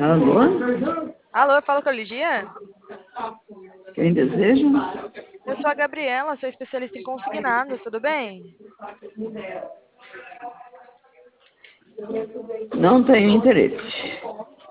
Alô? Alô, eu falo com a Ligia? Quem deseja? Eu sou a Gabriela, sou especialista em consignados, tudo bem? Não tenho interesse.